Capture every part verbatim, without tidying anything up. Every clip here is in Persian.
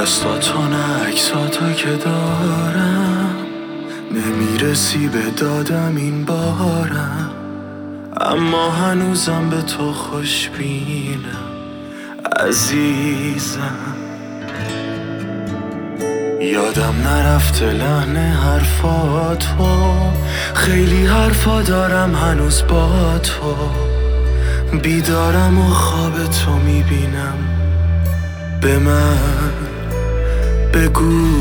دستاتون عکساتو که دارم، نمیرسی به دادم این بارم، اما هنوزم به تو خوشبینم عزیزم. یادم نرفته لحن حرفاتو، خیلی حرفا دارم هنوز با تو، بیدارم و خواب تو میبینم. به من بگو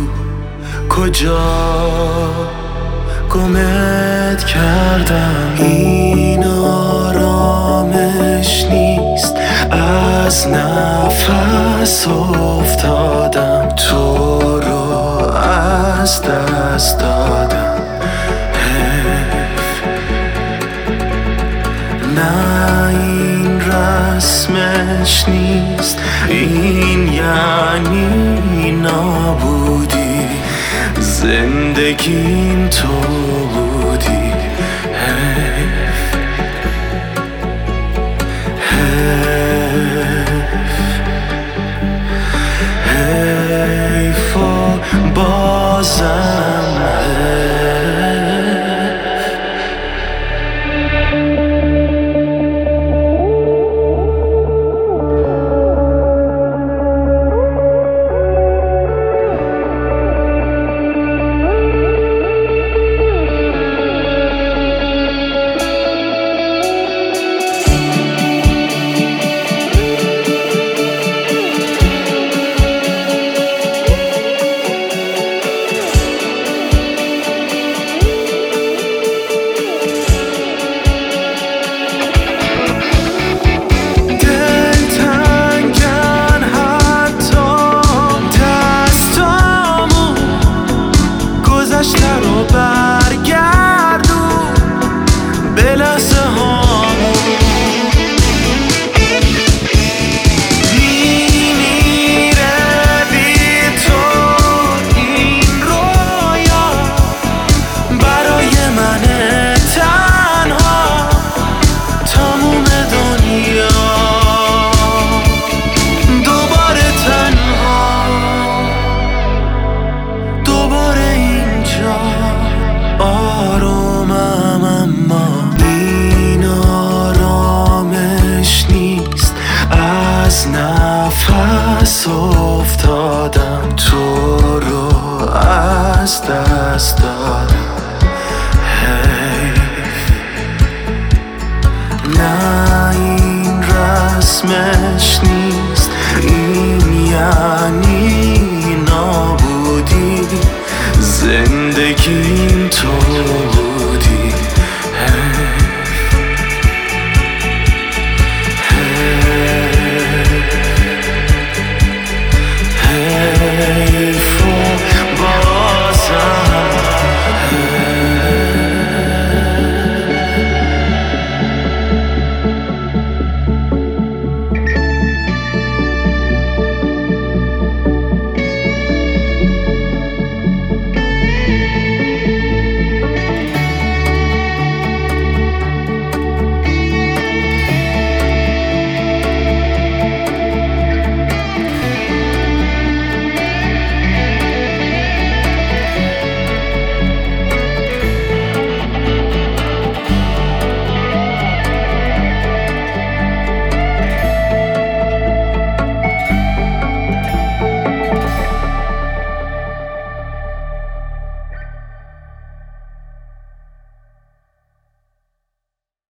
کجا گمت کردم، این آرامش نیست، از نفس افتادم، تو رو از دست دادم. حیف نه این رسمش نیست، این یعنی نابودی، زندگیم تو